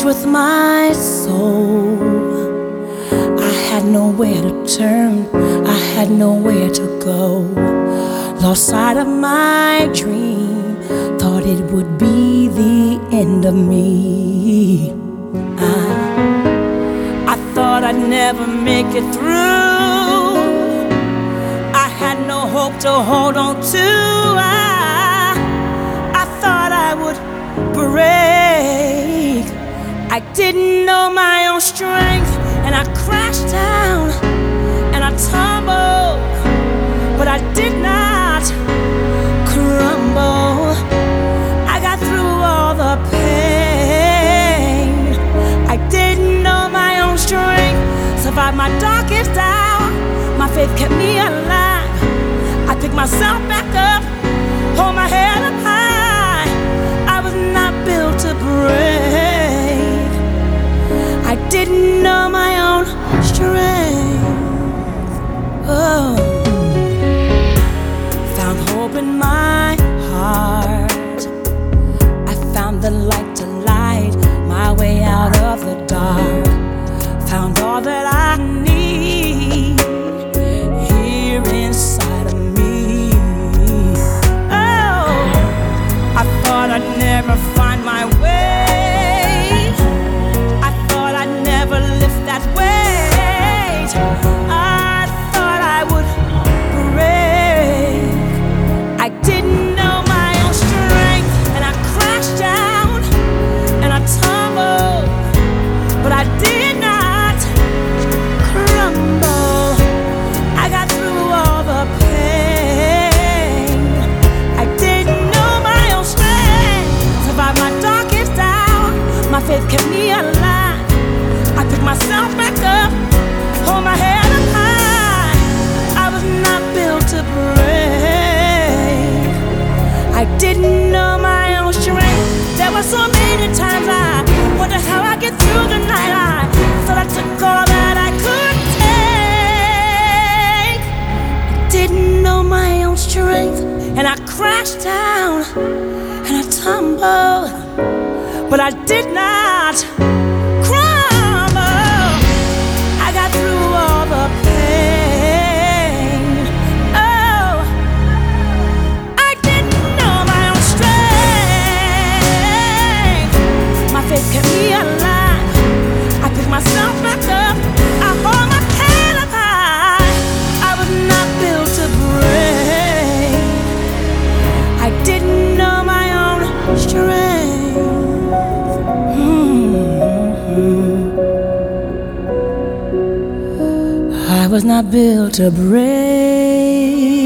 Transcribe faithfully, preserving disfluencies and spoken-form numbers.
with my soul. I had nowhere to turn, I had nowhere to go. Lost sight of my dream, thought it would be the end of me. I, I thought I'd never make it through. I had no hope to hold on to. I, I thought I would break. I didn't know my own strength, and I crashed down and I tumbled, but I did not crumble. I got through all the pain. I didn't know my own strength, survived my darkest hour. My faith kept me alive. I picked myself back up, hold my head up high. I was not built to break. I didn't know my own strength. Oh, found hope in my heart. I found the light to light my way out of the dark. Found all that I need here inside of me. Oh, I thought I'd never find my way. I thought I'd never lift that weight. I thought I would break. I didn't know my own strength, and I crashed down and I tumbled, but I did not crumble. I got through all the pain. I didn't know my own strength, survived my darkest hour. My faith kept me alive. I picked myself back up, hold my head up high. I was not built to break. I didn't know my own strength. There were so many times I wondered how I get through the night. I thought I took all that I could take. I didn't know my own strength, and I crashed down and I tumbled, but I did not crumble. I got through all the pain. Oh, I didn't know my own strength. My faith kept me alive. I picked myself back up. I hold my head up high. I was not built to break. I didn't know my own strength. Mm-hmm. I was not built to break.